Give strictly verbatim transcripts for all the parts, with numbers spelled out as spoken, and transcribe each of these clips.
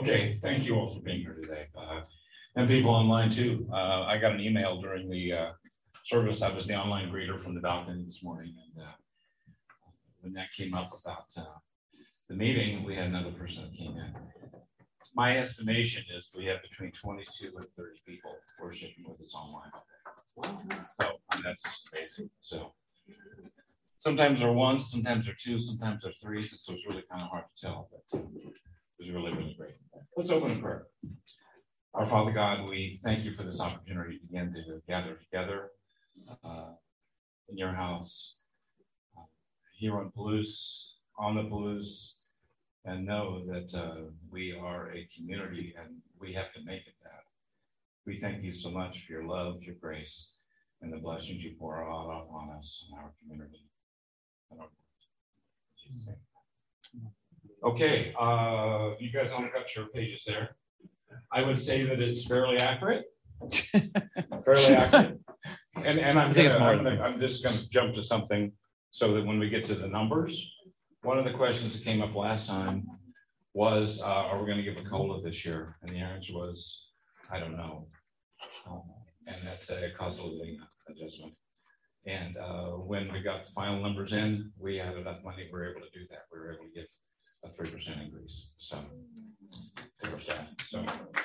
Okay, thank you all for being here today. Uh, and people online too. Uh, I got an email during the uh, service. I was the online greeter from the balcony this morning. And uh, when that came up about uh, the meeting, we had another person that came in. My estimation is we have between twenty-two and thirty people worshiping with us online. So and that's just amazing. So sometimes they're one, sometimes they're two, sometimes they're three. So it's really kind of hard to tell, but uh, it was really, really great. Let's open in prayer. Our Father God, we thank you for this opportunity again to gather together uh, in your house, uh, here on Palouse, on the Palouse, and know that uh, we are a community and we have to make it that. We thank you so much for your love, your grace, and the blessings you pour out upon us and our community. Okay, uh, you guys all got your pages there. I would say that it's fairly accurate. fairly accurate. And, and I'm, gonna, I'm, gonna, I'm just going to jump to something so that when we get to the numbers, one of the questions that came up last time was, uh, are we going to give a COLA this year? And the answer was, I don't know. Um, and that's a cost of living adjustment. And uh, when we got the final numbers in, we had enough money, we were able to do that. We were able to give a three percent increase. So, there was that. So,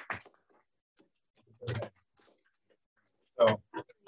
so,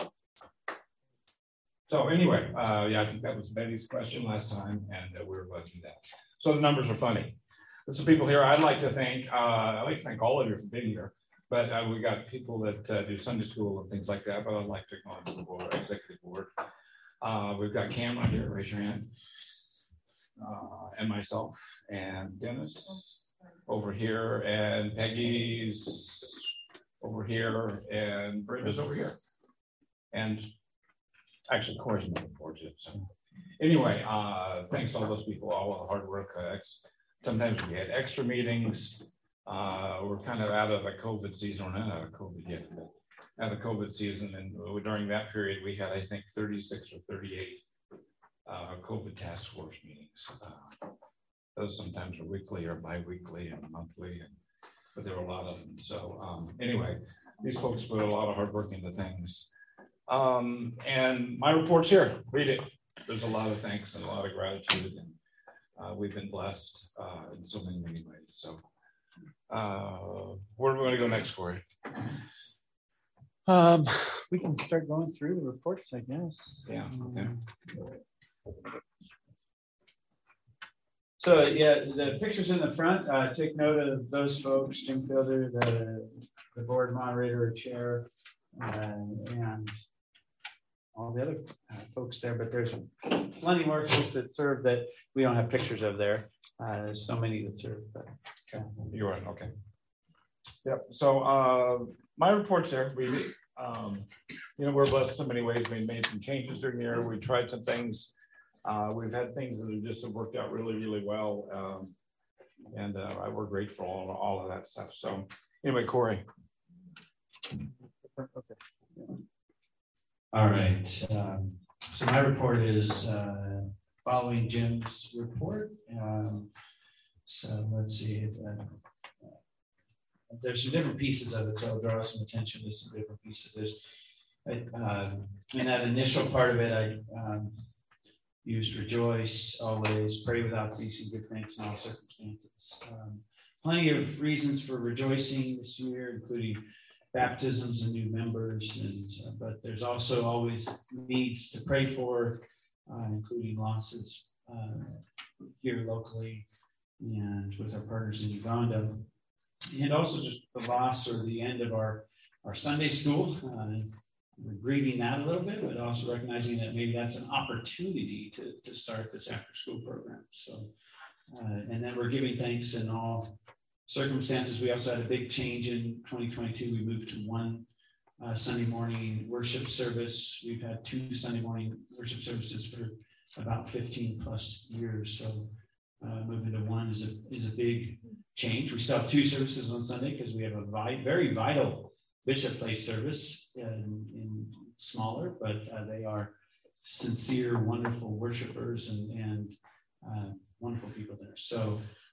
so anyway, uh, yeah, I think that was Betty's question last time, and uh, we were about to do that. So the numbers are funny. There's some people here I'd like to thank. Uh, I'd like to thank all of you for being here. But uh, we got people that uh, do Sunday school and things like that. But I'd like to acknowledge the board, executive board. Uh, we've got Cameron here, raise your hand. Uh, and myself and Dennis over here, and Peggy's over here, and Brenda's over here. And actually, Corey's on the board too. So anyway, uh, thanks to all those people, all the hard work. Uh, sometimes we had extra meetings. Uh, we're kind of out of a COVID season. We're not out of COVID yet, but out of COVID season. And during that period, we had, I think, thirty-six or thirty-eight uh, COVID task force meetings. Uh, those sometimes are weekly or bi-weekly and monthly, and, but there were a lot of them. So um, anyway, these folks put a lot of hard work into things. Um, and my report's here. Read it. There's a lot of thanks and a lot of gratitude. And uh, we've been blessed uh, in so many, many ways. So. Uh, where are we going to go next, Corey? Um, we can start going through the reports, I guess. Yeah. Okay. So yeah, the pictures in the front. Uh, take note of those folks: Jim Fielder, the the board moderator or chair, uh, and all the other uh, folks there. But there's plenty more folks that serve that we don't have pictures of there. Uh, there's so many that serve, but. Okay, you're right. Okay. Yep. So uh, my report's there. We, um, you know, we're blessed in so many ways. We made some changes during the year. We tried some things. Uh, we've had things that have just have worked out really, really well, um, and uh, we're grateful for all, all of that stuff. So, anyway, Corey. Okay. All right. Um, so my report is uh, following Jim's report. Um, So let's see. Uh, there's some different pieces of it, so I'll draw some attention to some different pieces. There's uh, in that initial part of it, I um, used rejoice always, pray without ceasing, give thanks in all circumstances. Um, plenty of reasons for rejoicing this year, including baptisms and new members, and uh, but there's also always needs to pray for, uh, including losses uh, here locally. And with our partners in Uganda, and also just the loss or the end of our, our Sunday school. Uh, we're grieving that a little bit, but also recognizing that maybe that's an opportunity to, to start this after school program. So, uh, and then we're giving thanks in all circumstances. We also had a big change in twenty twenty-two. We moved to one uh, Sunday morning worship service. We've had two Sunday morning worship services for about fifteen plus years. So, Uh, moving to one is a is a big change. We still have two services on Sunday because we have a vi- very vital Bishop Place service in, in smaller, but uh, they are sincere, wonderful worshipers and and uh, wonderful people there. So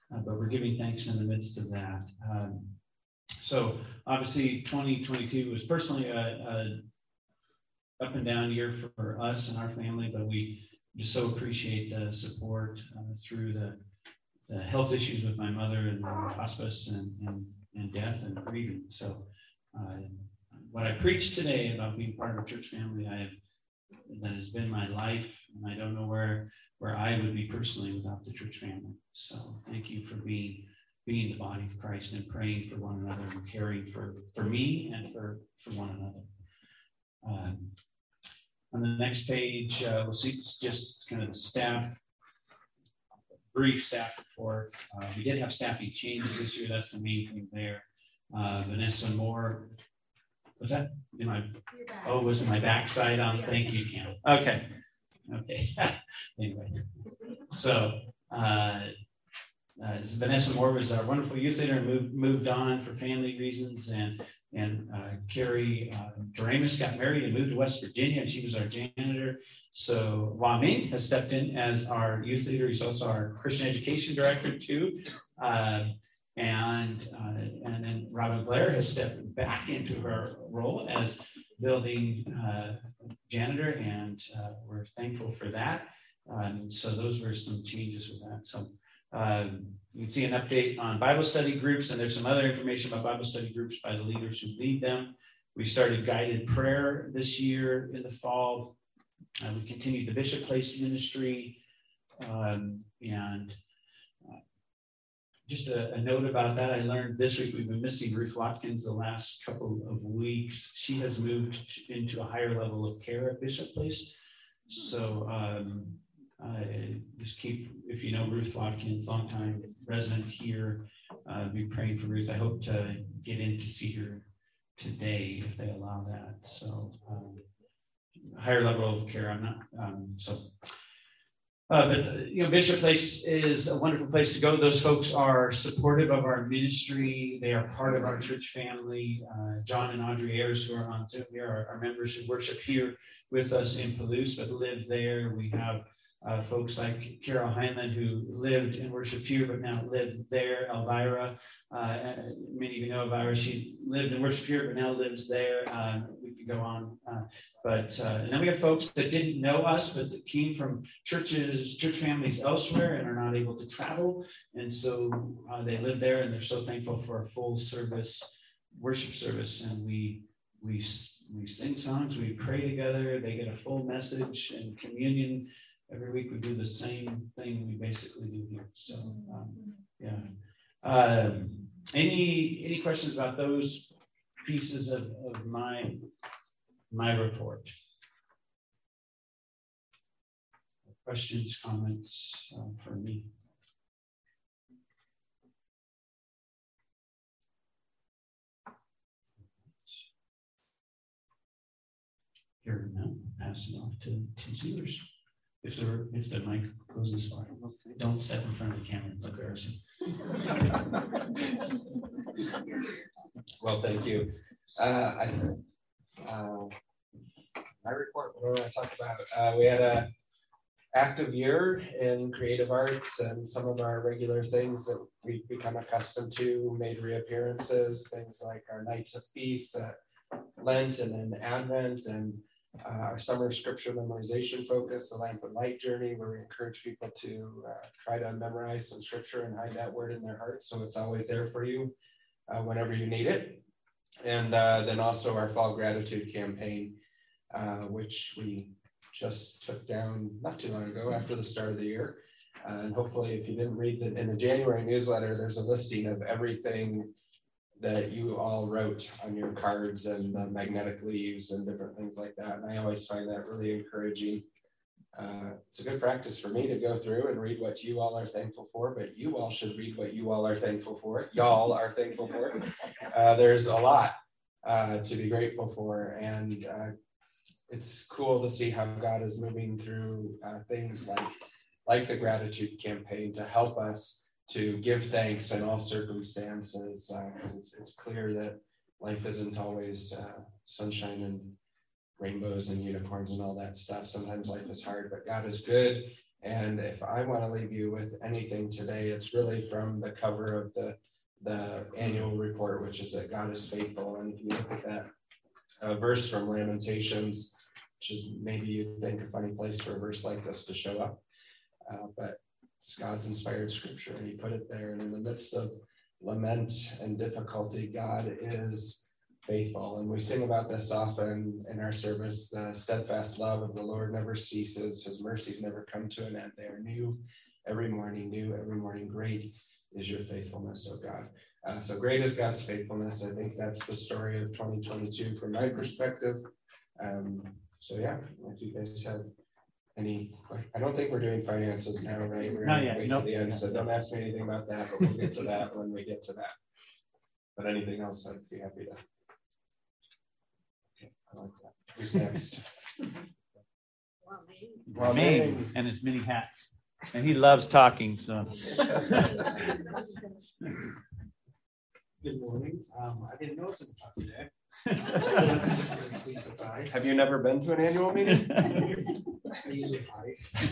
uh, but we're giving thanks in the midst of that. Um, so obviously twenty twenty-two was personally a, a up and down year for us and our family, but we just so appreciate the support uh, through the, the health issues with my mother and hospice and, and, and death and grieving. So uh, what I preach today about being part of a church family, I have, that has been my life, and I don't know where where I would be personally without the church family. So thank you for being being the body of Christ and praying for one another and caring for for me and for for one another. Um, on the next page, uh, we'll see just kind of the staff, brief staff report. Uh, we did have staffing changes this year. That's the main thing there. Uh, Vanessa Moore. Was that in my, oh, was it my backside on? Thank you, Cam. Okay. Okay. Anyway, so uh, uh, Vanessa Moore was our wonderful youth leader and moved, moved on for family reasons. And, and uh, Carrie uh, Doremus got married and moved to West Virginia, and she was our janitor. So Hua Ming has stepped in as our youth leader. He's also our Christian education director, too. Uh, And uh, and then Robin Blair has stepped back into her role as building uh, janitor, and uh, we're thankful for that. Um, so those were some changes with that. So um, you can see an update on Bible study groups, and there's some other information about Bible study groups by the leaders who lead them. We started guided prayer this year in the fall. Uh, we continued the Bishop Place ministry, um, and Just a, a note about that. I learned this week we've been missing Ruth Watkins the last couple of weeks. She has moved into a higher level of care at Bishop Place. So um, I just keep, if you know Ruth Watkins, longtime resident here, uh, be praying for Ruth. I hope to get in to see her today if they allow that. So um, higher level of care. I'm not um, so. Uh, but, you know, Bishop Place is a wonderful place to go. Those folks are supportive of our ministry. They are part of our church family. Uh, John and Audrey Ayers, who are on Zoom here, are, are members who worship here with us in Palouse, but live there. We have uh, folks like Carol Heinlein, who lived and worshiped here, but now live there. Elvira, uh, many of you know Elvira. She lived and worshiped here, but now lives there. Uh, we could go on. Uh, But uh, and then we have folks that didn't know us, but that came from churches, church families elsewhere, and are not able to travel. And so uh, they live there, and they're so thankful for a full service, worship service. And we we we sing songs, we pray together. They get a full message and communion every week. We do the same thing we basically do here. So um, yeah. Um, any any questions about those pieces of, of my my report? Questions, comments uh, for me? Here now, pass it off to Tim Sealers. If the if the mic goes this far, don't step in front of the camera. It's embarrassing. Well, thank you. Uh, I, uh, my report, what do I talk about? Uh, we had a active year in creative arts, and some of our regular things that we've become accustomed to made reappearances, things like our Nights of Peace, uh, Lent, and then Advent, and uh, our summer scripture memorization focus, the Lamp and Light Journey, where we encourage people to uh, try to memorize some scripture and hide that word in their heart, so it's always there for you uh, whenever you need it. And uh, then also our Fall Gratitude Campaign, uh, which we just took down not too long ago after the start of the year. Uh, and hopefully, if you didn't read the, in the January newsletter, there's a listing of everything that you all wrote on your cards and the magnetic leaves and different things like that. And I always find that really encouraging. Uh, it's a good practice for me to go through and read what you all are thankful for, but you all should read what you all are thankful for. Y'all are thankful for. Uh, there's a lot uh, to be grateful for. And uh, it's cool to see how God is moving through uh, things like, like the gratitude campaign to help us to give thanks in all circumstances, because uh, it's, it's clear that life isn't always uh, sunshine and rainbows and unicorns and all that stuff. Sometimes life is hard, but God is good, And if I want to leave you with anything today, it's really from the cover of the, the annual report, which is that God is faithful. And if you look at that uh, verse from Lamentations, which is maybe you'd think a funny place for a verse like this to show up, uh, but it's God's inspired scripture, and he put it there. And in the midst of lament and difficulty, God is faithful. And we sing about this often in our service. The steadfast love of the Lord never ceases. His mercies never come to an end. They are new every morning, new every morning. Great is your faithfulness, oh God. Uh, so great is God's faithfulness. I think that's the story of twenty twenty-two from my perspective. Um, so yeah, if you guys have any, I don't think we're doing finances now, right? We're Not gonna yet, wait nope. to the end, so don't ask me anything about that, but we'll get to that when we get to that. But anything else, I'd be happy to. Okay, I like that. Who's next? Ming and his many hats. And he loves talking, so. Good morning. Um, I didn't know some talk today. So that's just a sweet surprise. Have you never been to an annual meeting? I usually hide.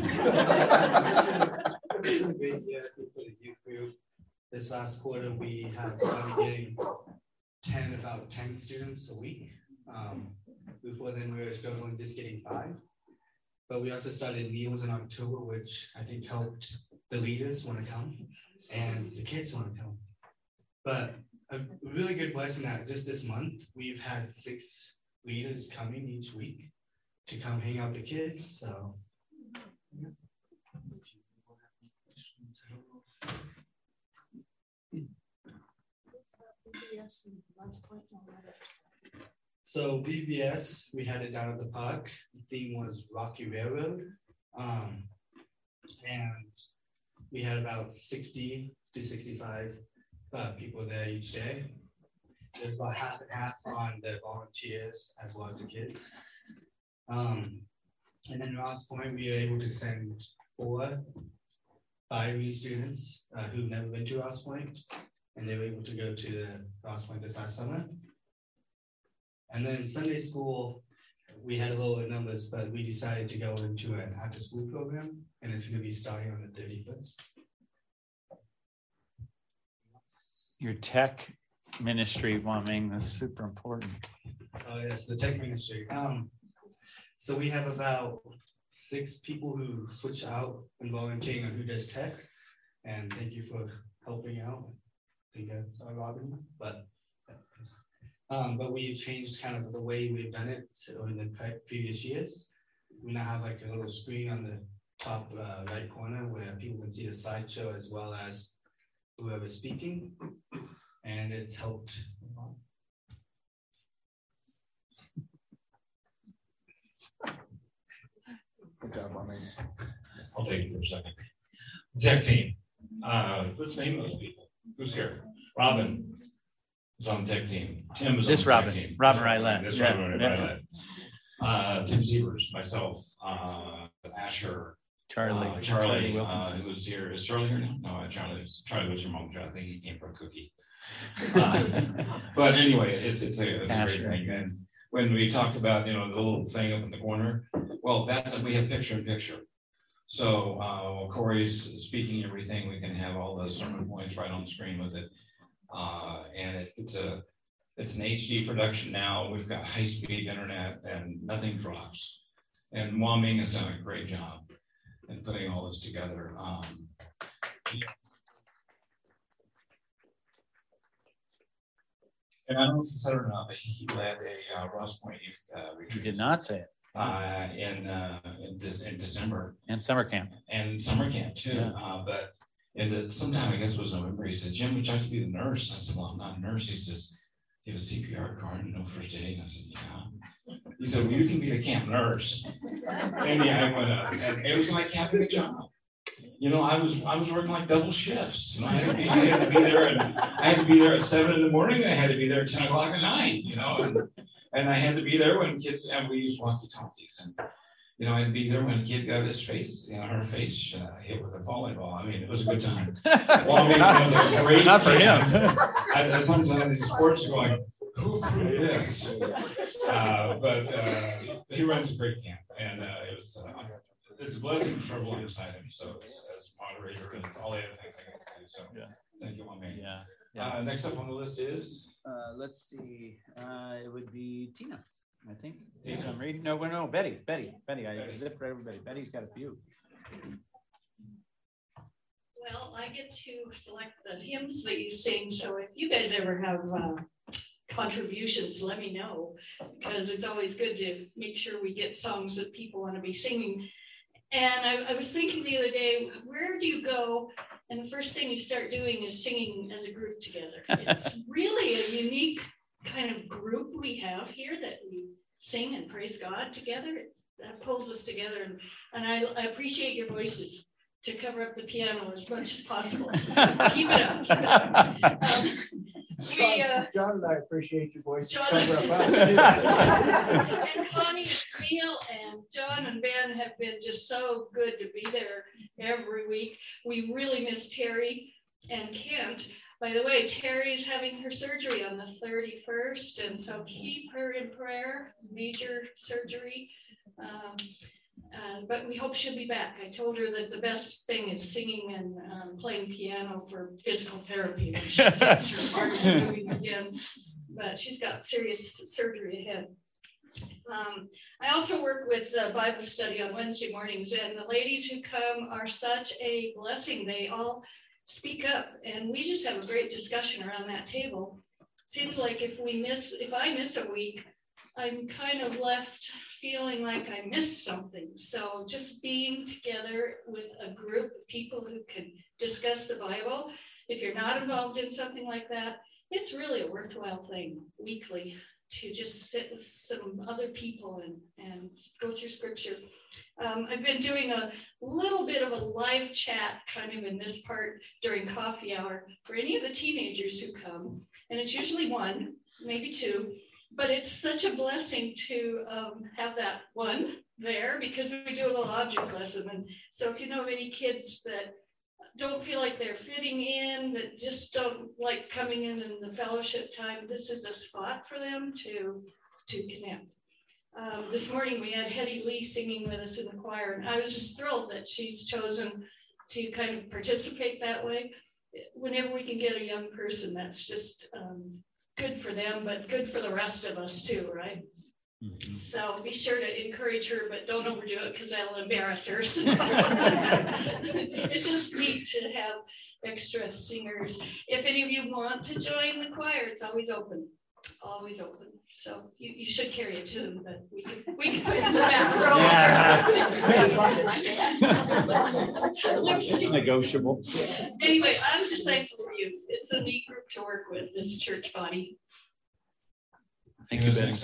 Great year for the youth group. This last quarter, we have started getting ten, about ten students a week. Um, before then, we were struggling just getting five. But we also started meals in October, which I think helped the leaders want to come and the kids want to come. But a really good blessing that just this month, we've had six leaders coming each week to come hang out with the kids. So So B B S, we had it down at the park. The theme was Rocky Railroad. Um, and we had about sixty to sixty-five uh, people there each day. There's about half and half on the volunteers as well as the kids. Um, and then last point, we were able to send four five new students uh, who've never been to Ross Point, and they were able to go to the Ross Point this last summer. And then Sunday school, we had a lower numbers, but we decided to go into an after school program, and it's going to be starting on the thirty-first. Your tech ministry, Waming, that's super important. Oh yes, the tech ministry. Um, so we have about six people who switch out and volunteering on who does tech, and thank you for helping out. I think that's our Robin, but um, but we changed kind of the way we've done it in the previous years. We now have like a little screen on the top uh, right corner where people can see the slideshow as well as whoever's speaking, and it's helped a lot. Good job, Mommy. I'll take it for a second. Tech team. Uh, let's name those people. Who's here? Robin is on the tech team. Tim is This on the Robin, tech team. Robin Rylett. This Yeah, Robin yeah. Rylett. Uh, Tim Sievers, myself, uh, Asher, Charlie. uh, Charlie, uh, Wilkinson. who's here. Is Charlie here now? No, Charlie. Charlie was your mom. I think he came for a cookie. Uh, but anyway, it's it's a, it's a great Asher. thing. And when we talked about, you know, the little thing up in the corner, well, that's we have picture in picture. So uh, while Corey's speaking everything, we can have all the sermon points right on the screen with it. Uh, and it, it's a it's an H D production now. We've got high speed internet and nothing drops. And Waming has done a great job in putting all this together. Um, yeah. And I don't know if you said it or not, but he led a uh, Ross Point youth uh, You retreat. did not say it. Uh, in, uh, in, De- in December And summer camp. and summer camp too. Yeah. Uh, but in sometime, I guess it was November, he said, Jim, would you like to be the nurse? I said, well, I'm not a nurse. He says, do you have a C P R card and no first aid? And I said, yeah. He said, well, you can be the camp nurse. And yeah, I went up, and it was like having a job. You know, I was I was working like double shifts. You know, I had to be, I had to be there, and I had to be there at seven in the morning. And I had to be there at ten o'clock at night. You know, and, and I had to be there when kids, and we used walkie talkies, and you know, I'd be there when a kid got his face, you know, her face uh, hit with a volleyball. I mean, it was a good time. Well, I mean, it was a great Not for him. time. I, I sometimes these sports are going, who approved this? Uh, but uh, he runs a great camp, and uh, it was uh, it's a blessing for trouble inside him. So as, as moderator and all the other things I get to do. So Yeah. thank you, Mommy. Yeah. yeah. Uh, next up on the list is Uh, let's see. Uh, it would be Tina, I think. Tina? I'm reading. No, no, no, Betty. Betty. Betty. I Betty. zipped right over Betty. Betty's got a few. Well, I get to select the hymns that you sing, so if you guys ever have uh, contributions, let me know, because it's always good to make sure we get songs that people want to be singing. And I, I was thinking the other day, where do you go? And the first thing you start doing is singing as a group together. It's really a unique kind of group we have here that we sing and praise God together. It, that pulls us together, and, and I, I appreciate your voices to cover up the piano as much as possible. Keep it up. Keep it up. Um, we, uh, John and I appreciate your voice. John Cover up us, too. and Connie and Camille and John and Ben have been just so good to be there every week. We really miss Terry and Kent. By the way, Terry's having her surgery on the thirty-first, and so keep her in prayer, major surgery. Um, Uh, but we hope she'll be back. I told her that the best thing is singing and um, playing piano for physical therapy when she gets her heart moving again. But she's got serious surgery ahead. Um, I also work with the Bible study on Wednesday mornings, and the ladies who come are such a blessing. They all speak up, and we just have a great discussion around that table. Seems like if we miss, if I miss a week, I'm kind of left feeling like I missed something. So just being together with a group of people who can discuss the Bible, if you're not involved in something like that, it's really a worthwhile thing weekly to just sit with some other people and, and go through scripture. Um, I've been doing a little bit of a live chat kind of in this part during coffee hour for any of the teenagers who come. And it's usually one, maybe two. But it's such a blessing to um, have that one there, because we do a little object lesson. And so if you know of any kids that don't feel like they're fitting in, that just don't like coming in in the fellowship time, this is a spot for them to, to connect. Um, this morning we had Hetty Lee singing with us in the choir, and I was just thrilled that she's chosen to kind of participate that way. Whenever we can get a young person, that's just um, good for them, but good for the rest of us too, right? Mm-hmm. So be sure to encourage her, but don't overdo it because that'll embarrass her. So it's just neat to have extra singers. If any of you want to join the choir, it's always open, always open. So you, you should carry a tune, but we can we can put it in the back row. Yeah. It's negotiable. Anyway, I'm just thankful for you. It's a neat group to work with, this church body. Thank you, Ben.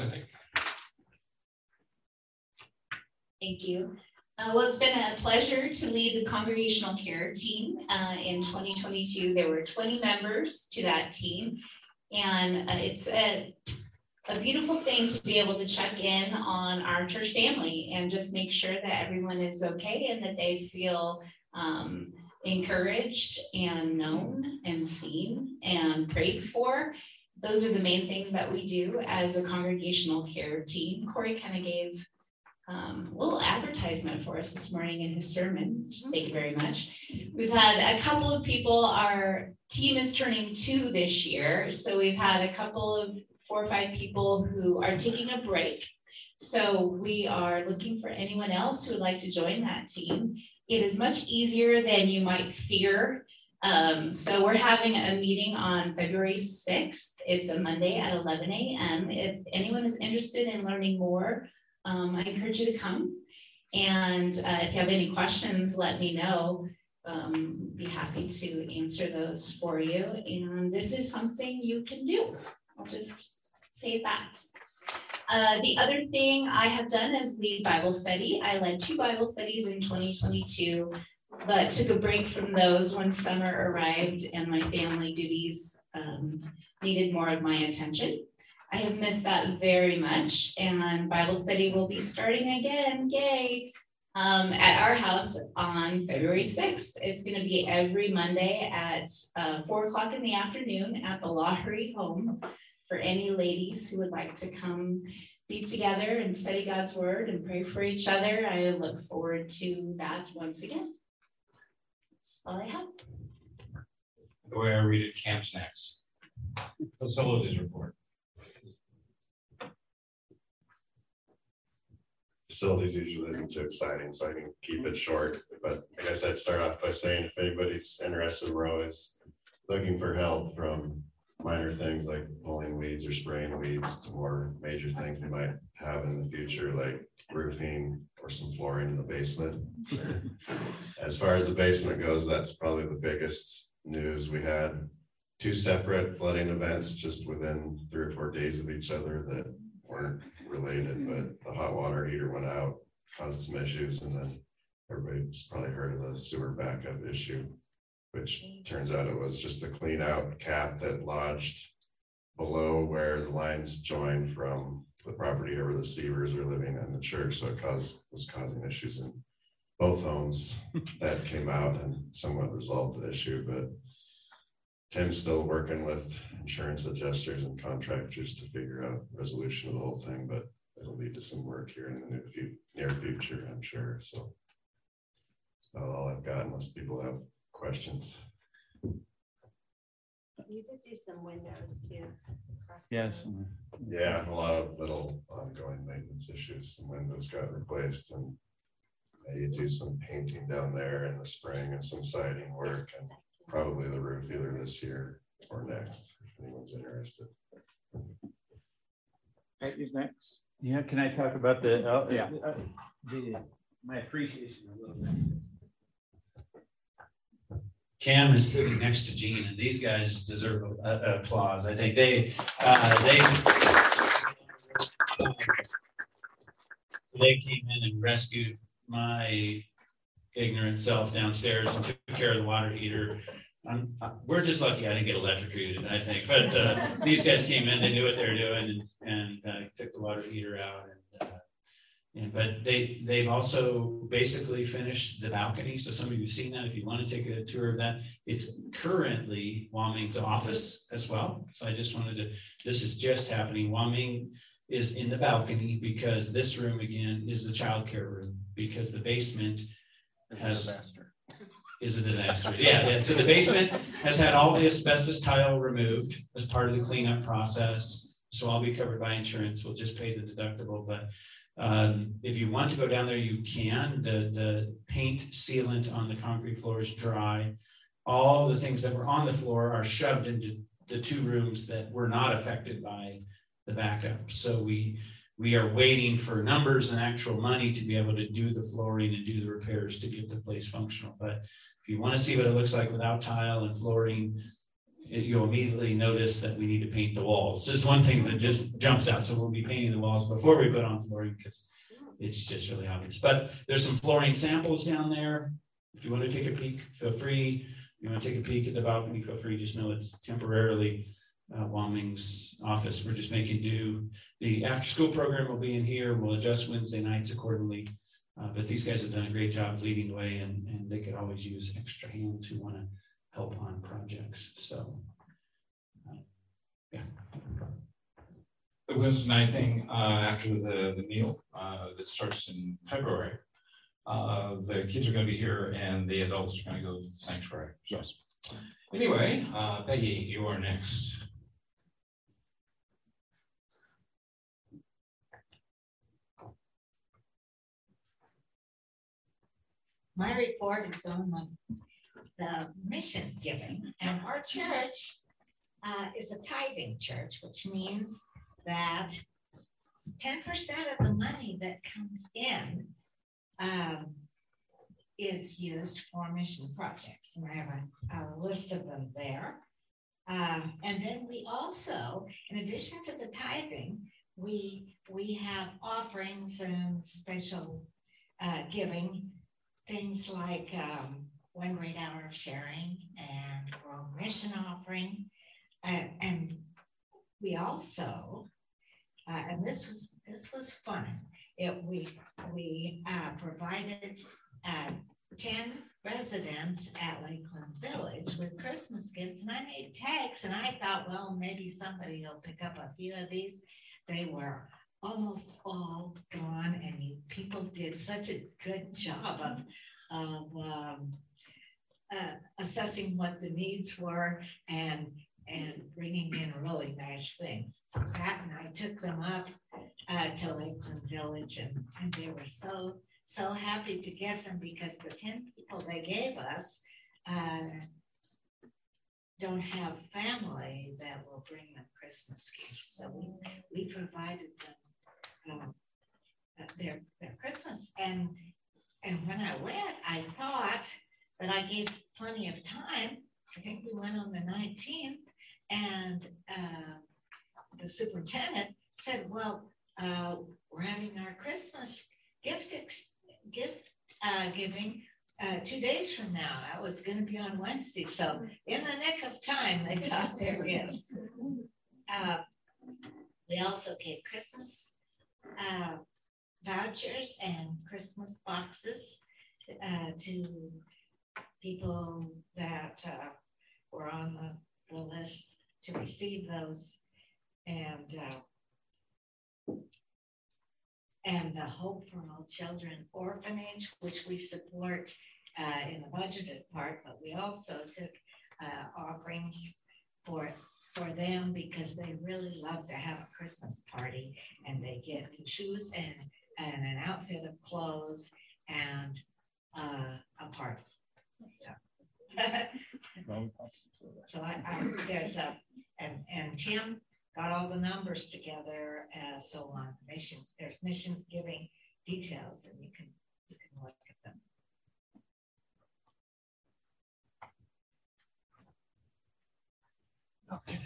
Thank you. Uh, well, it's been a pleasure to lead the congregational care team. Uh, in twenty twenty-two, there were twenty members to that team. And uh, it's a, a beautiful thing to be able to check in on our church family and just make sure that everyone is okay and that they feel um, encouraged and known and seen and prayed for. Those are the main things that we do as a congregational care team. Corey kind of gave um, a little advertisement for us this morning in his sermon. Thank you very much. We've had a couple of people, our team is turning two this year. So we've had a couple of four or five people who are taking a break. So we are looking for anyone else who would like to join that team. It is much easier than you might fear. Um, so we're having a meeting on February sixth. It's a Monday at eleven a m If anyone is interested in learning more, um, I encourage you to come. And uh, if you have any questions, let me know. Um, be happy to answer those for you. And this is something you can do. I'll just say that. Uh, the other thing I have done is lead Bible study. I led two Bible studies in twenty twenty-two, but took a break from those when summer arrived and my family duties um, needed more of my attention. I have missed that very much, and Bible study will be starting again, yay, um, at our house on February sixth. It's going to be every Monday at uh, four o'clock in the afternoon at the Lawry home for any ladies who would like to come be together and study God's word and pray for each other. I look forward to that once again. That's all I have. The way I read it, camp's next. Facilities report. Facilities usually isn't too exciting, so I can keep it short. But I guess I'd start off by saying if anybody's interested, we're always looking for help, from minor things like pulling weeds or spraying weeds to more major things we might have in the future, like roofing or some flooring in the basement. As far as the basement goes, that's probably the biggest news. We had two separate flooding events just within three or four days of each other that weren't related, but the hot water heater went out, caused some issues, and then everybody's probably heard of the sewer backup issue, which turns out it was just a clean out cap that lodged below where the lines join from the property where the Sievers are living and the church. So it caused was causing issues in both homes. That came out and somewhat resolved the issue, but Tim's still working with insurance adjusters and contractors to figure out resolution of the whole thing, but it'll lead to some work here in the near, fu- near future, I'm sure. So that's about all I've got, unless people have questions. You did do some windows too. Yes. Yeah, a lot of little ongoing maintenance issues. Some windows got replaced, and you do some painting down there in the spring and some siding work, and probably the roof either this year or next, if anyone's interested. Peggy's next. Yeah, can I talk about the, uh, yeah, uh, the, my appreciation a little bit. Cam is sitting next to Gene, and these guys deserve a, a, applause. I think they, uh, they, they came in and rescued my ignorant self downstairs and took care of the water heater. I'm, uh, we're just lucky I didn't get electrocuted, I think, but uh, these guys came in, they knew what they were doing, and, and uh, took the water heater out. And, uh, and but they they've also basically finished the balcony. So some of you have seen that. If you want to take a tour of that, it's currently Wah Ming's office as well. So I just wanted to. This is just happening. Wah Ming is in the balcony because this room again is the childcare room, because the basement has a disaster. Is a disaster. Yeah, yeah. So the basement has had all the asbestos tile removed as part of the cleanup process. So I'll be covered by insurance. We'll just pay the deductible. But um, if you want to go down there, you can. The, the paint sealant on the concrete floor is dry. All the things that were on the floor are shoved into the two rooms that were not affected by the backup. So we we are waiting for numbers and actual money to be able to do the flooring and do the repairs to get the place functional. But if you want to see what it looks like without tile and flooring, it, you'll immediately notice that we need to paint the walls. This is one thing that just jumps out. So we'll be painting the walls before we put on flooring because it's just really obvious. But there's some flooring samples down there. If you want to take a peek, feel free. If you want to take a peek at the balcony, feel free. Just know it's temporarily uh, Wah Ming's office. We're just making do. The after school program will be in here. We'll adjust Wednesday nights accordingly. Uh, but these guys have done a great job leading the way, and, and they could always use extra hands who want to help on projects. So, uh, yeah. The Wednesday night thing uh, after the, the meal uh, that starts in February, uh, the kids are going to be here and the adults are going to go to the sanctuary. So, anyway, uh, Peggy, you are next. My report is on the, the mission giving, and our church uh, is a tithing church, which means that ten percent of the money that comes in um, is used for mission projects. And I have a, a list of them there. Um, and then we also, in addition to the tithing, we, we have offerings and special uh, giving. Things like um, one great hour of sharing and world mission offering. Uh, and we also, uh, and this was this was fun. It, we we uh, provided uh, ten residents at Lakeland Village with Christmas gifts, and I made tags, and I thought, well, maybe somebody will pick up a few of these. They were almost all gone, and you people did such a good job of, of um, uh, assessing what the needs were and and bringing in really nice things. So Pat and I took them up uh, to Lakeland Village, and, and they were so, so happy to get them because the ten people they gave us uh, don't have family that will bring them Christmas gifts. So we, we provided them um, their, their Christmas. And, and when I went, I thought that I gave plenty of time. I think we went on the nineteenth, and uh, the superintendent said, well, uh, we're having our Christmas gift ex- gift uh, giving uh, two days from now. I was going to be on Wednesday. So in the nick of time, they got their gifts. Uh, we also gave Christmas uh, vouchers and Christmas boxes uh, to people that uh, were on the, the list to receive those. And uh, and the Hope for All Children Orphanage, which we support uh, in the budgeted part, but we also took uh, offerings for for them because they really love to have a Christmas party, and they get new shoes and, and an outfit of clothes and uh, a party. So, so I, I, there's a, and, and Tim got all the numbers together. Uh, so on mission, there's mission giving details, and you can, you can look at them. Okay.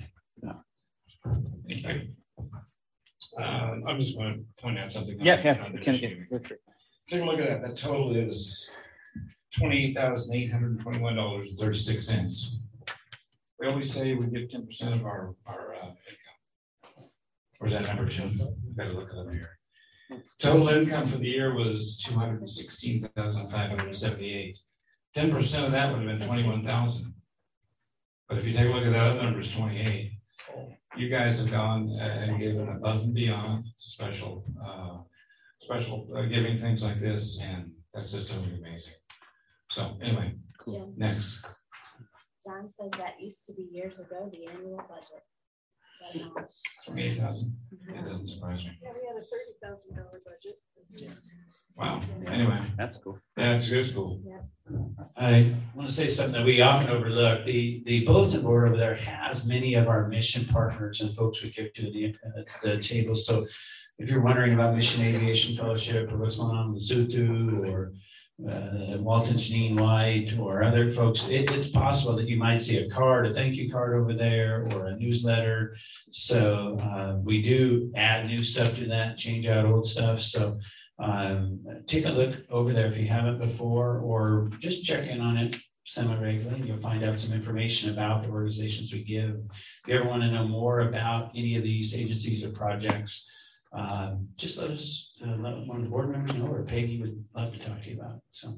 Thank you. Uh, I'm just going to point out something. Yeah, yeah. on the Can, mission. can, Take a look at that. That total is twenty-eight thousand eight hundred twenty-one dollars and thirty-six cents. We always say we give ten percent of our, our uh, income. Where's that number, Jim? We've got to look it up here. Total income for the year was two hundred sixteen thousand five hundred seventy-eight. ten percent of that would have been twenty-one thousand. But if you take a look at that other number, it's twenty-eight. You guys have gone and given above and beyond special, uh, special uh, giving things like this, and that's just totally amazing. So anyway, cool. Jim. Next. John says that used to be years ago the annual budget. But, um, Eight thousand. It doesn't surprise me. Yeah, we had a thirty thousand dollar budget. Wow. Anyway, that's cool. That's good. Cool. Yeah. I want to say something that we often overlook. The, the bulletin board over there has many of our mission partners and folks we give to the, uh, the table. So if you're wondering about Mission Aviation Fellowship or what's going on with Zutu or uh, Walton Janine White or other folks, it, it's possible that you might see a card, a thank you card over there or a newsletter. So uh, we do add new stuff to that, change out old stuff. So um, take a look over there if you haven't before, or just check in on it semi-regularly. You'll find out some information about the organizations we give. If you ever want to know more about any of these agencies or projects, um, just let us, uh, let one of the board members know, or Peggy would love to talk to you about it. So.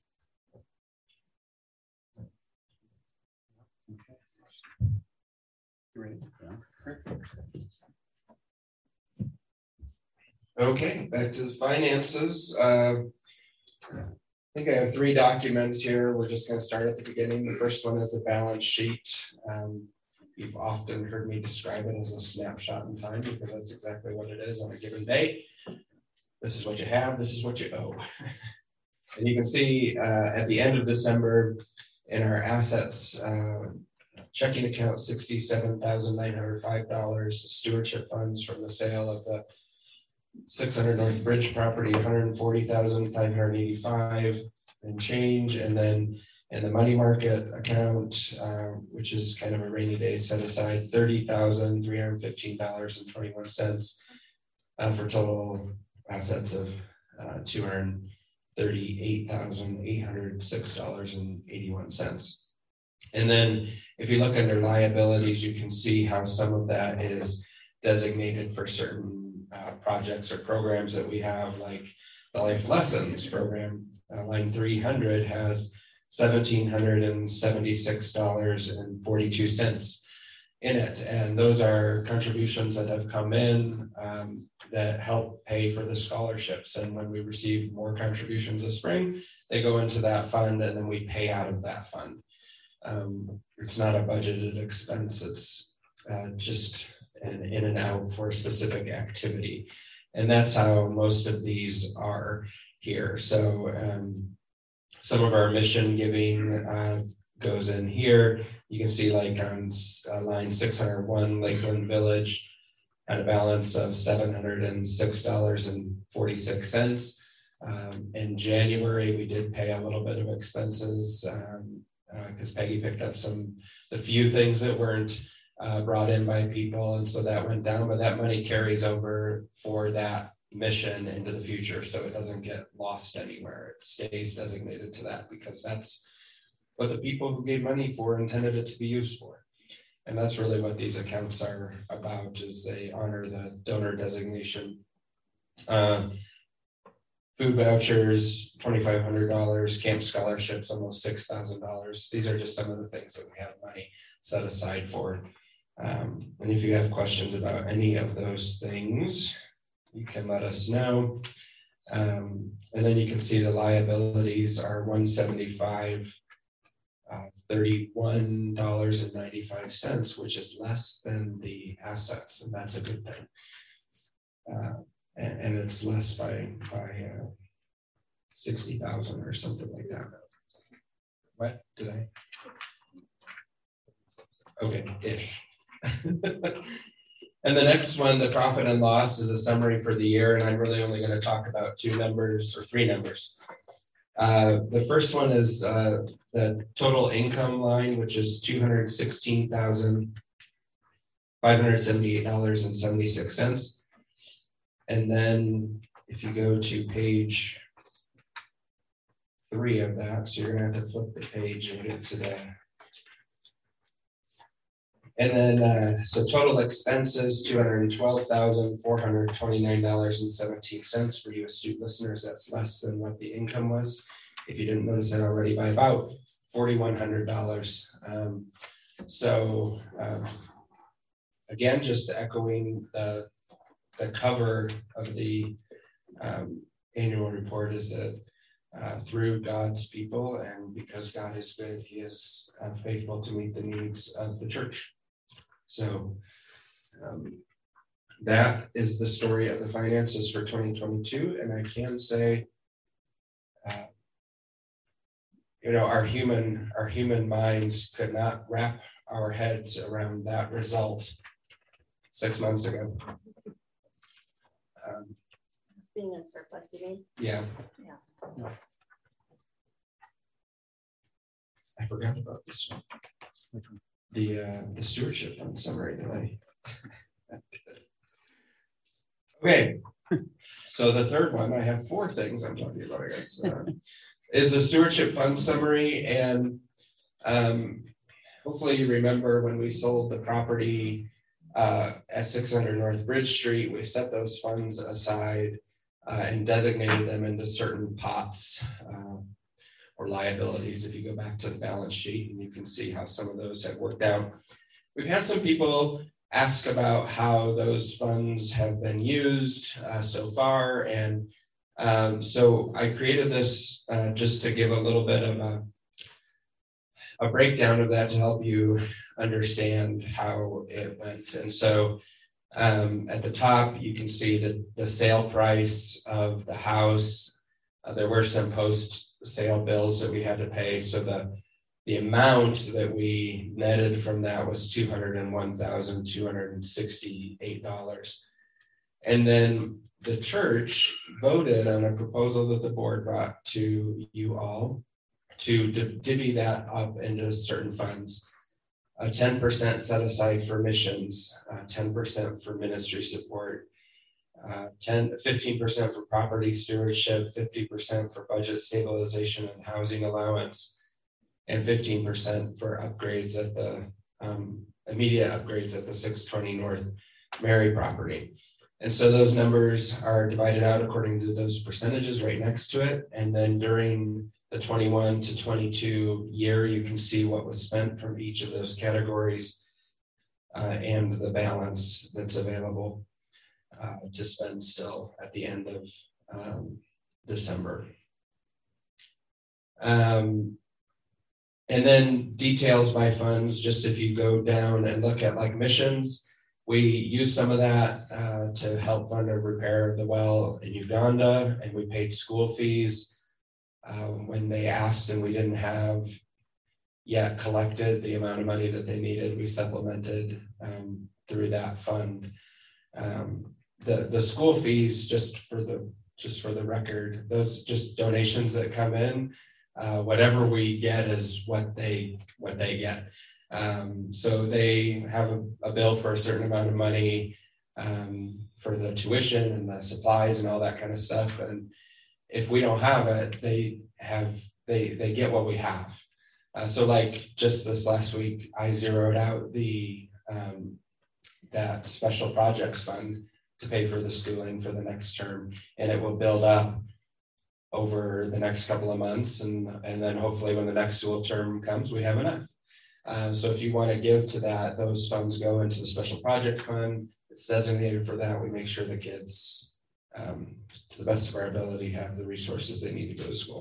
Great. Okay, back to the finances. Uh, I think I have three documents here. We're just going to start at the beginning. The first one is a balance sheet. Um, you've often heard me describe it as a snapshot in time because that's exactly what it is on a given day. This is what you have, this is what you owe. And you can see uh, at the end of December in our assets, uh, checking account sixty-seven thousand nine hundred five dollars, stewardship funds from the sale of the six hundred North Bridge property, one hundred forty thousand five hundred eighty-five and change. And then in the money market account, uh, which is kind of a rainy day set aside, thirty thousand three hundred fifteen dollars and twenty-one cents uh, for total assets of uh, two hundred thirty-eight thousand eight hundred six dollars and eighty-one cents. And then if you look under liabilities, you can see how some of that is designated for certain Uh, projects or programs that we have, like the Life Lessons program, uh, line three hundred has seventeen hundred and seventy-six dollars and forty-two cents in it. And those are contributions that have come in um, that help pay for the scholarships. And when we receive more contributions this spring, they go into that fund and then we pay out of that fund. Um, it's not a budgeted expense, it's uh, just an in and out for a specific activity. And that's how most of these are here. So um, some of our mission giving uh, goes in here. You can see like on uh, line six hundred one, Lakeland Village had a balance of seven hundred six dollars and forty-six cents. Um, in January, we did pay a little bit of expenses because um, uh, Peggy picked up some, the few things that weren't uh, brought in by people. And so that went down, but that money carries over for that mission into the future. So it doesn't get lost anywhere. It stays designated to that because that's what the people who gave money for intended it to be used for. And that's really what these accounts are about, is they honor the donor designation. Uh, food vouchers, twenty-five hundred dollars, camp scholarships, almost six thousand dollars. These are just some of the things that we have money set aside for. Um, and if you have questions about any of those things, you can let us know. Um, and then you can see the liabilities are one seventy-five, uh, thirty-one dollars and ninety-five cents, which is less than the assets, and that's a good thing. Uh, and, and it's less by by uh, sixty thousand or something like that. What did I? Okay, ish. And the next one, the profit and loss, is a summary for the year, and I'm really only going to talk about two numbers or three numbers. Uh, the first one is uh, the total income line, which is two hundred sixteen thousand five hundred seventy-eight dollars and seventy-six cents. And then if you go to page three of that, so you're going to have to flip the page and get to the. And then, uh, so total expenses, two hundred twelve thousand four hundred twenty-nine dollars and seventeen cents. For you astute listeners, that's less than what the income was, if you didn't notice that already, by about four thousand one hundred dollars. Um, so, uh, again, just echoing the, the cover of the um, annual report is that uh, through God's people, and because God is good, he is uh, faithful to meet the needs of the church. So um, that is the story of the finances for twenty twenty-two. And I can say, uh, you know, our human, our human minds could not wrap our heads around that result six months ago. Um, Being in surplus, you mean? yeah. Yeah. I forgot about this one. Which one? The uh, the stewardship fund summary that I okay. So the third one, I have four things I'm talking about, I guess, uh, is the stewardship fund summary. And um, hopefully you remember when we sold the property uh, at six hundred North Bridge Street, we set those funds aside uh, and designated them into certain pots. Uh, or liabilities, if you go back to the balance sheet, and you can see how some of those have worked out. We've had some people ask about how those funds have been used uh, so far, and um, so I created this uh, just to give a little bit of a, a breakdown of that to help you understand how it went. And so um, at the top, you can see that the sale price of the house, uh, there were some post sale bills that we had to pay. So the, the amount that we netted from that was two hundred one thousand two hundred sixty-eight dollars. And then the church voted on a proposal that the board brought to you all to divvy that up into certain funds. A ten percent set aside for missions, uh, ten percent for ministry support, Uh, ten, fifteen percent for property stewardship, fifty percent for budget stabilization and housing allowance, and fifteen percent for upgrades at the um, immediate upgrades at the six twenty North Mary property. And so those numbers are divided out according to those percentages right next to it. And then during the twenty-one to twenty-two year, you can see what was spent from each of those categories uh, and the balance that's available uh, to spend still at the end of um, December. Um, and then details by funds, just if you go down and look at like missions, we use some of that uh, to help fund a repair of the well in Uganda, and we paid school fees uh, when they asked and we didn't have yet collected the amount of money that they needed. We supplemented um, through that fund. Um, the the school fees, just for the just for the record, those just donations that come in, uh, whatever we get is what they what they get. Um, so they have a, a bill for a certain amount of money um, for the tuition and the supplies and all that kind of stuff. And if we don't have it, they have they they get what we have. Uh, so like just this last week, I zeroed out the um, that special projects fund to pay for the schooling for the next term, and it will build up over the next couple of months, and and then hopefully when the next school term comes, we have enough. Um, so if you want to give to that, those funds go into the special project fund. It's designated for that. We make sure the kids, um, to the best of our ability, have the resources they need to go to school.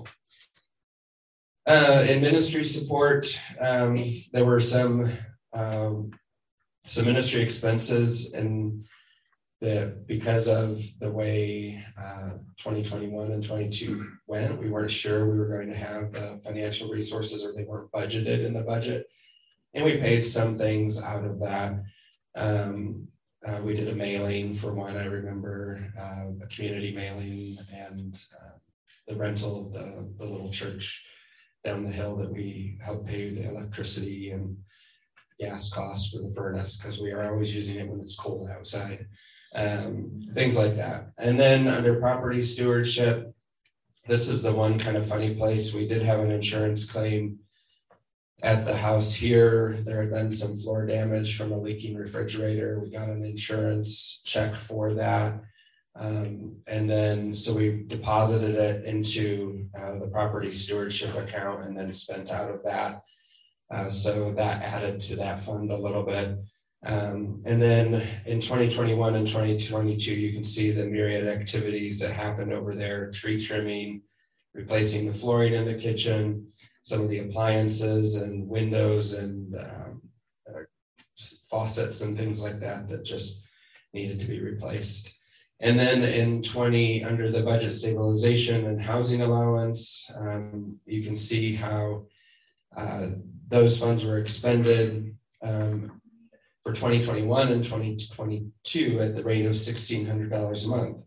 Uh, in ministry support, um, there were some um, some ministry expenses, and the because of the way uh, twenty twenty-one and twenty-two went, we weren't sure we were going to have the financial resources, or they weren't budgeted in the budget. And we paid some things out of that. Um, uh, we did a mailing for one, I remember, uh, a community mailing, and uh, the rental of the, the little church down the hill that we helped pay the electricity and gas costs for the furnace, because we are always using it when it's cold outside. Um, things like that. And then under property stewardship, this is the one kind of funny place. We did have an insurance claim at the house here. There had been some floor damage from a leaking refrigerator. We got an insurance check for that. Um, and then, so we deposited it into uh, the property stewardship account and then spent out of that. Uh, so that added to that fund a little bit. Um, and then in twenty twenty-one and twenty twenty-two, you can see the myriad activities that happened over there: tree trimming, replacing the flooring in the kitchen, some of the appliances and windows and um, uh, faucets and things like that that just needed to be replaced. And then in twenty, under the budget stabilization and housing allowance, um, you can see how uh, those funds were expended um, for twenty twenty-one and twenty twenty-two at the rate of sixteen hundred dollars a month.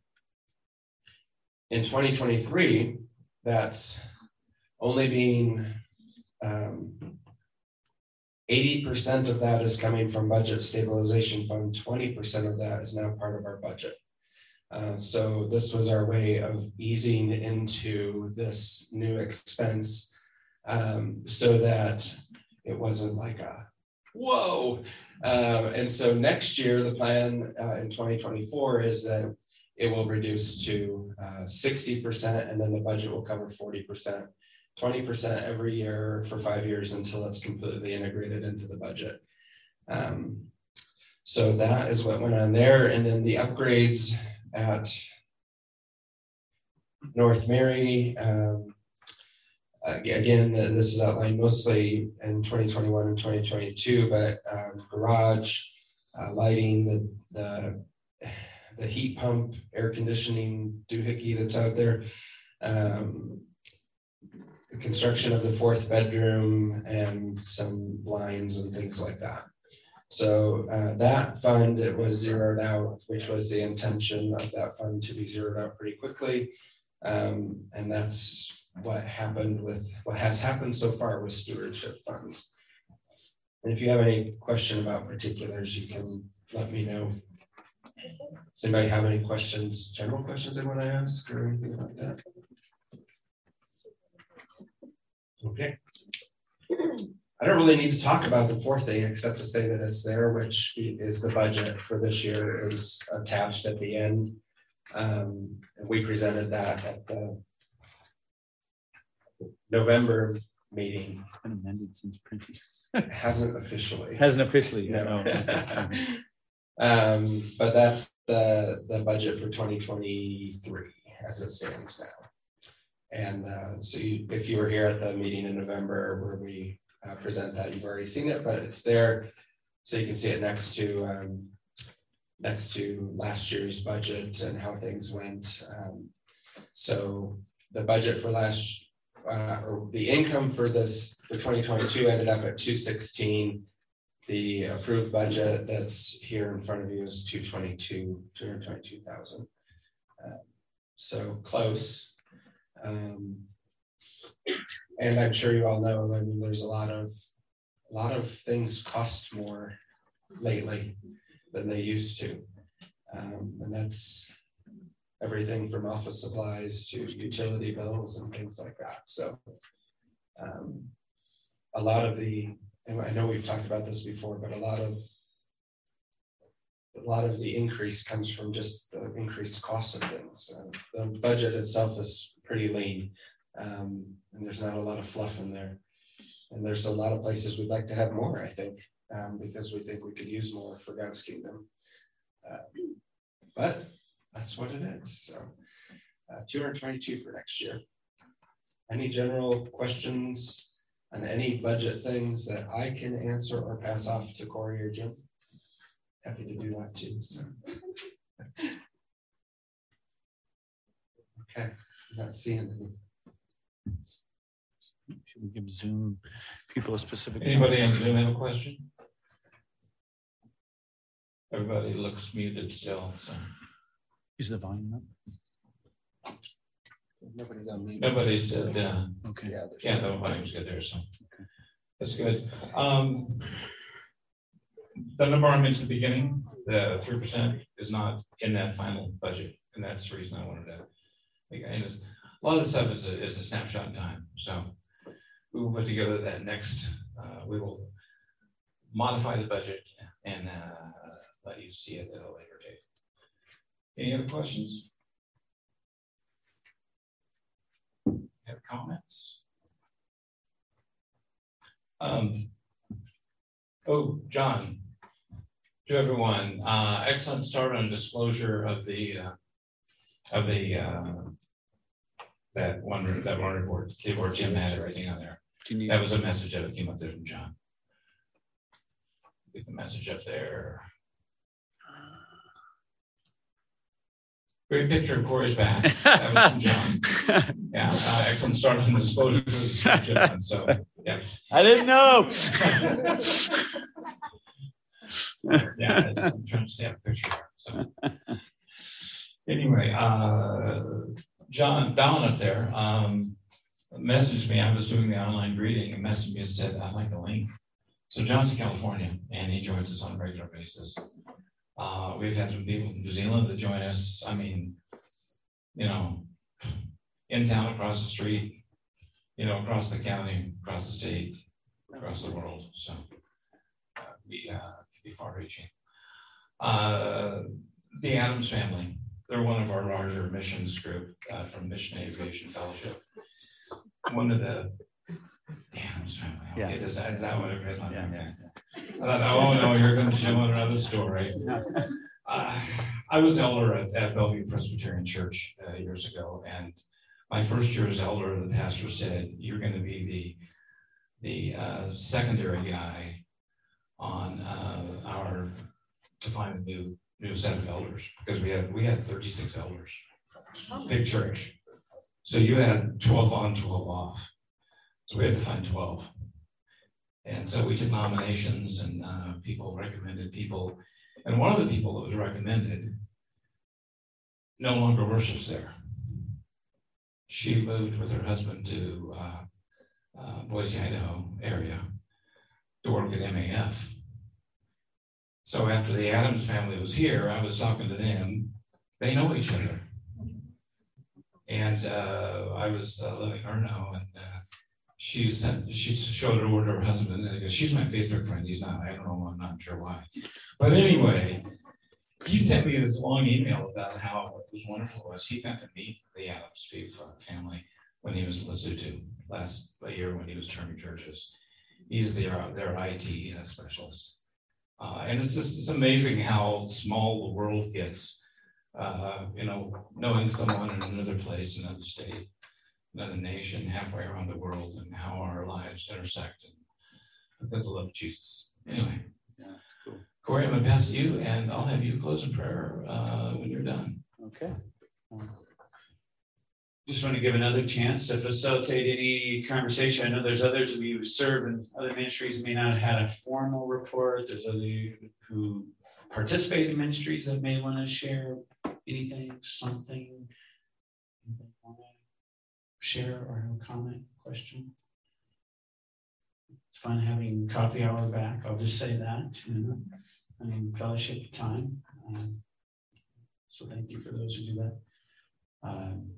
In twenty twenty-three, that's only being um, eighty percent of that is coming from budget stabilization fund. twenty percent of that is now part of our budget. Uh, so this was our way of easing into this new expense um, so that it wasn't like a whoa. Uh, and so next year, the plan uh, in twenty twenty-four is that it will reduce to uh, sixty percent, and then the budget will cover forty percent, twenty percent every year for five years until it's completely integrated into the budget. Um, so that is what went on there. And then the upgrades at North Mary, um, again, this is outlined mostly in twenty twenty-one and twenty twenty-two, but um, garage, uh, lighting, the, the the heat pump, air conditioning doohickey that's out there, um, the construction of the fourth bedroom, and some blinds and things like that. So uh, that fund, it was zeroed out, which was the intention of that fund to be zeroed out pretty quickly. Um, and that's what happened with, what has happened so far with stewardship funds. And if you have any question about particulars, you can let me know. Does anybody have any questions, general questions they want to ask or anything like that? Okay. I don't really need to talk about the fourth thing except to say that it's there, which is the budget for this year is attached at the end. Um, and we presented that at the November meeting. It's been amended since printing. It hasn't officially. Hasn't officially. No. No. Um, but that's the, the budget for twenty twenty-three as it stands now. And uh, so you, if you were here at the meeting in November where we uh, present that, you've already seen it, but it's there. So you can see it next to um, next to last year's budget and how things went. Um, so the budget for last, uh, or the income for this, for twenty twenty-two ended up at two sixteen. The approved budget that's here in front of you is two twenty-two, two hundred twenty-two thousand. Uh, so close. Um, and I'm sure you all know, I mean, there's a lot of, a lot of things cost more lately than they used to. Um, and that's everything from office supplies to utility bills and things like that. So um, a lot of the, and I know we've talked about this before, but a lot of a lot of the increase comes from just the increased cost of things. Uh, the budget itself is pretty lean, um, and there's not a lot of fluff in there. And there's a lot of places we'd like to have more, I think, um, because we think we could use more for God's kingdom. Uh, but that's what it is. So uh, two hundred twenty-two for next year. Any general questions on any budget things that I can answer or pass off to Corey or Jim? Happy to do that too. So. Okay, I'm not seeing any. Should we give Zoom people a specific? Anybody on Zoom have a question? Everybody looks muted still, so. Is the volume up? Nobody's on mute. Nobody said, uh, Okay. Yeah, yeah, the volume's good there, so. That's good. Um, the number I mentioned at the beginning, the three percent is not in that final budget. And that's the reason I wanted to, make and it's, a lot of the stuff is a, is a snapshot in time. So we will put together that next, uh, we will modify the budget and uh, let you see it at a later date. Any other questions? Have comments? Um, oh, John, to everyone, uh, excellent start on disclosure of the uh, of the uh, that one that one report. Where Jim had everything on there. Can you, that was a message that came up there from John. Get the message up there. Great picture of Corey's back. That was from John. Yeah, uh, excellent start on disclosure. So, yeah. I didn't know. Yeah, I'm trying to snap a picture. So, anyway, uh, John, Don up there, um, messaged me. I was doing the online greeting and messaged me and said, "I like the link." So, John's in California and he joins us on a regular basis. Uh, we've had some people from New Zealand that join us. I mean, you know, in town, across the street, you know, across the county, across the state, across the world. So uh, we uh, can be far-reaching. Uh, the Adams family, they're one of our larger missions group uh, from Mission Aviation Fellowship. One of the, the Adams family. Okay, yeah. is, that, is that what it is? Yeah, okay. Yeah. I thought, oh no, you're going to show another story. Uh, I was elder at, at Bellevue Presbyterian Church uh, years ago, and my first year as elder, the pastor said, "You're going to be the the uh, secondary guy on uh, our to find a new new set of elders because we had we had thirty-six elders, big church, so you had twelve on, twelve off, so we had to find twelve." And so we took nominations and uh, people recommended people. And one of the people that was recommended no longer worships there. She moved with her husband to uh, uh, Boise, Idaho area to work at M A F. So after the Adams family was here, I was talking to them. They know each other. And uh, I was uh, letting her know. And uh, she sent, she showed it over to her husband, and I go, she's my Facebook friend. He's not, I don't know, I'm not sure why. But anyway, he sent me this long email about how it was wonderful it was. He got to meet the Adams Steve family when he was in Lesotho last year when he was turning churches. He's their, their I T specialist. Uh, and it's just, it's amazing how small the world gets, uh, you know, knowing someone in another place, another state, another nation, halfway around the world, and how our lives intersect and because of the love of Jesus. Anyway, Yeah, cool. Corey, I'm gonna pass to you, and I'll have you close in prayer uh, when you're done. Okay. Just want to give another chance to facilitate any conversation. I know there's others of you who serve in other ministries who may not have had a formal report. There's other who participate in ministries that may want to share anything, something, anything want to share or have a comment, question. It's fun having coffee hour back. I'll just say that, you know, I mean, fellowship time. Um, so thank you for those who do that. Um,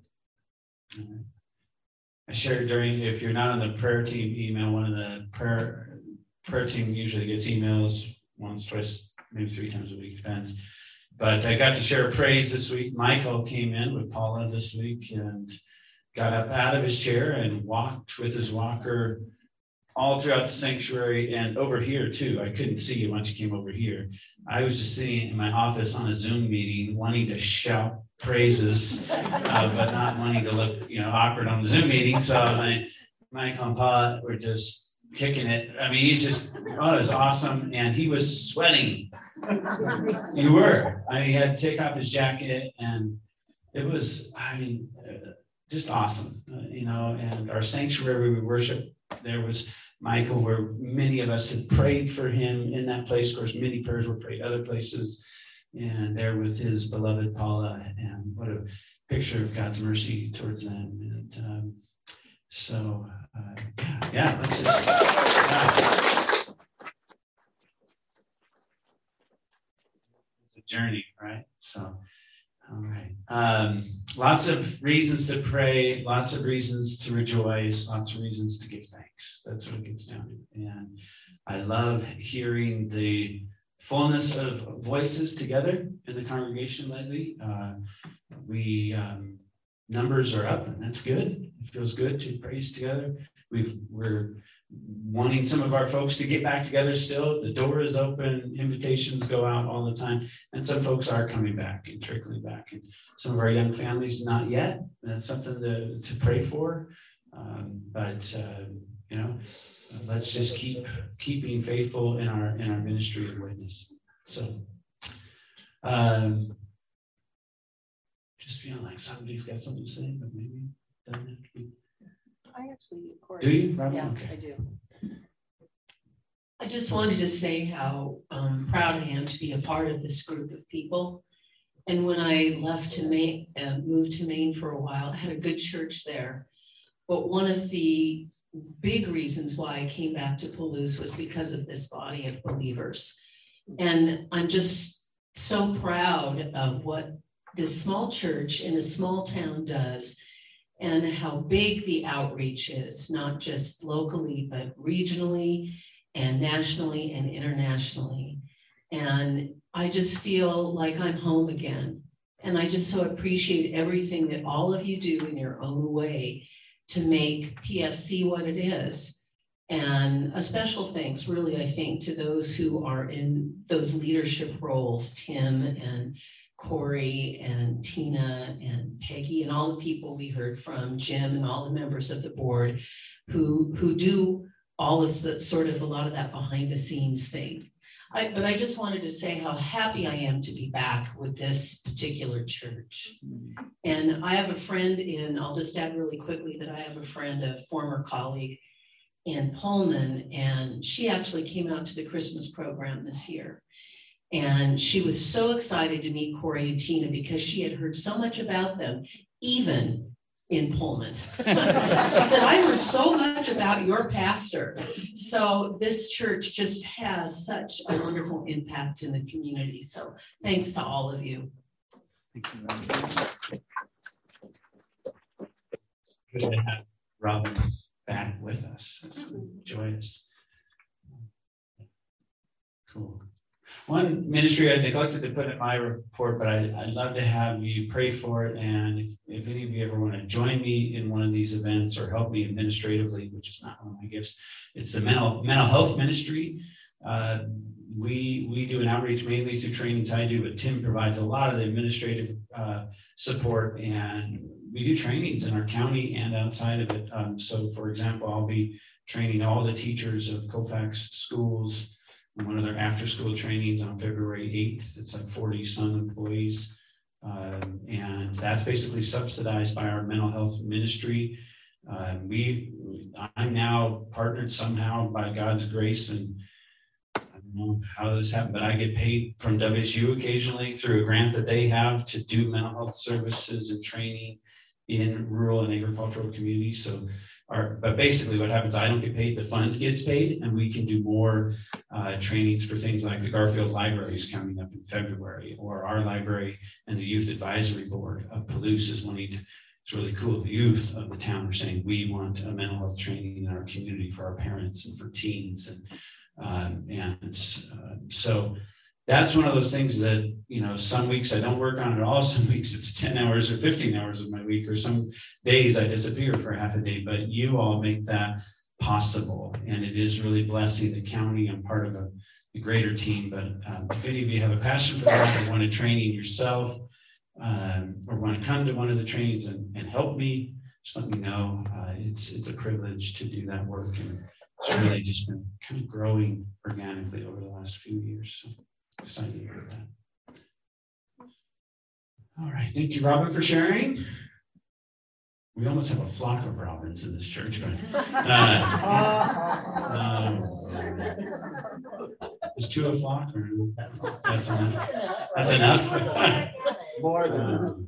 I shared during, if you're not on the prayer team email, one of the prayer prayer team usually gets emails once, twice, maybe three times a week, depends. But I got to share praise this week. Michael came in with Paula this week and got up out of his chair and walked with his walker all throughout the sanctuary and over here too. I couldn't see you once you came over here. I was just sitting in my office on a Zoom meeting, wanting to shout praises, uh, but not wanting to look, you know, awkward on the Zoom meeting. So my, Michael and Paula were just kicking it. I mean, he's just, oh, it was awesome. And he was sweating. You were. I mean, he had to take off his jacket and it was, I mean, uh, just awesome, uh, you know, and our sanctuary we worship, there was Michael, where many of us had prayed for him in that place. Of course, many prayers were prayed other places. And there with his beloved Paula, and what a picture of God's mercy towards them. And um, so, uh, yeah, yeah, let's just. Yeah. It's a journey, right? So, all right. Um, lots of reasons to pray, lots of reasons to rejoice, lots of reasons to give thanks. That's what it gets down to. And I love hearing the fullness of voices together in the congregation lately. Uh, we um, numbers are up, and that's good. It feels good to praise together. We've we're wanting some of our folks to get back together still. The door is open, invitations go out all the time, and some folks are coming back and trickling back. And some of our young families not yet. That's something to, to pray for. Um, but uh, you know, let's just keep keep being faithful in our in our ministry of witness. So, um, just feeling like somebody's got something to say, but maybe doesn't have to be. I actually, Corey. Do you? Robin? Yeah, okay. I do. I just wanted to say how um, proud I am to be a part of this group of people. And when I left to Maine, uh, moved to Maine for a while, I had a good church there. But one of the big reasons why I came back to Palouse was because of this body of believers. And I'm just so proud of what this small church in a small town does and how big the outreach is, not just locally, but regionally and nationally and internationally. And I just feel like I'm home again. And I just so appreciate everything that all of you do in your own way to make P F C what it is. And a special thanks, really, I think, to those who are in those leadership roles, Tim and Corey and Tina and Peggy and all the people we heard from, Jim and all the members of the board who, who do all of the sort of a lot of that behind the scenes thing. I, but I just wanted to say how happy I am to be back with this particular church. And I have a friend in, I'll just add really quickly that I have a friend, a former colleague in Pullman, and she actually came out to the Christmas program this year. And she was so excited to meet Corey and Tina because she had heard so much about them, even in Pullman. She said, I heard so much about your pastor. So this church just has such a wonderful impact in the community. So thanks to all of you. Thank you. Good to have Robin back with us. Joyous. Cool. One ministry I neglected to put in my report, but I, I'd love to have you pray for it. And if, if any of you ever want to join me in one of these events or help me administratively, which is not one of my gifts, it's the mental mental health ministry. Uh, we we do an outreach mainly through trainings I do, but Tim provides a lot of the administrative uh, support, and we do trainings in our county and outside of it. Um, so, for example, I'll be training all the teachers of Colfax schools in one of their after-school trainings on February eighth. It's like forty some employees, um, and that's basically subsidized by our mental health ministry. Uh, we, I'm now partnered somehow by God's grace, and I don't know how this happened, but I get paid from W S U occasionally through a grant that they have to do mental health services and training in rural and agricultural communities. So, our, but basically what happens, I don't get paid, the fund gets paid, and we can do more uh, trainings for things like the Garfield Library is coming up in February, or our library and the Youth Advisory Board of Palouse is wanting to. It's really cool. The youth of the town are saying, we want a mental health training in our community for our parents and for teens. And, um, and uh, so that's one of those things that, you know, some weeks I don't work on at all. Some weeks it's ten hours or fifteen hours of my week, or some days I disappear for half a day, but you all make that possible. And it is really blessing the county. I'm part of a, a greater team, but um, if any of you have a passion for that or want to training yourself, um, or want to come to one of the trainings and, and help me, just let me know. Uh, it's it's a privilege to do that work, and it's really just been kind of growing organically over the last few years. So excited about that. All right, thank you, Robin, for sharing. We almost have a flock of Robins in this church, but uh, um, is two a flock, or that's enough? That's enough. More than um,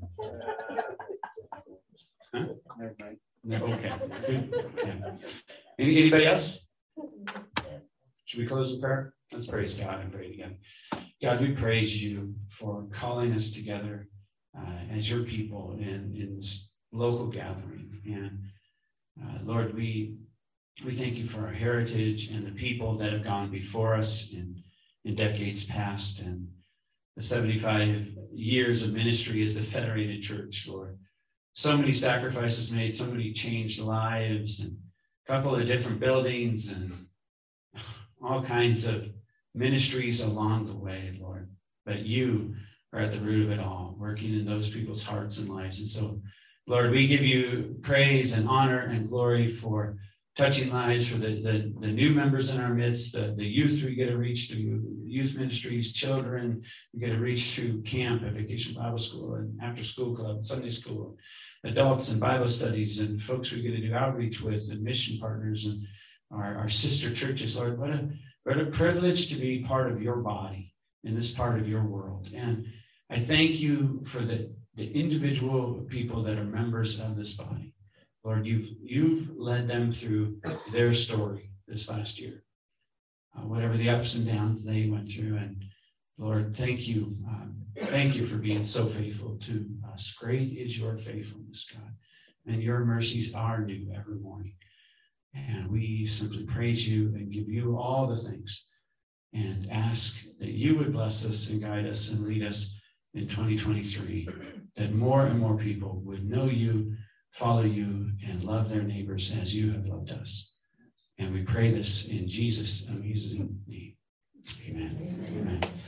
huh? No, okay. Yeah. Any, anybody else? Should we close in prayer? Let's praise God and pray again. God, we praise you for calling us together uh, as your people in, in this local gathering. And uh, Lord, we we thank you for our heritage and the people that have gone before us in, in decades past, and the seventy-five years of ministry as the Federated Church, Lord. So many sacrifices made, so many changed lives, and a couple of different buildings, and all kinds of ministries along the way, Lord. But you are at the root of it all, working in those people's hearts and lives. And so, Lord, we give you praise and honor and glory for touching lives, for the, the, the new members in our midst, the, the youth we get to reach through youth ministries, children we get to reach through camp and Vacation Bible School and after school club, Sunday school, adults and Bible studies, and folks we get to do outreach with, and mission partners and our, our sister churches. Lord, what a, what a privilege to be part of your body in this part of your world. And I thank you for the, the individual people that are members of this body. Lord, you've you've led them through their story this last year, uh, whatever the ups and downs they went through. And Lord, thank you. Um, thank you for being so faithful to us. Great is your faithfulness, God, and your mercies are new every morning. And we simply praise you and give you all the thanks, and ask that you would bless us and guide us and lead us in twenty twenty-three, that more and more people would know you, follow you, and love their neighbors as you have loved us. And we pray this in Jesus' amazing name. Amen. Amen.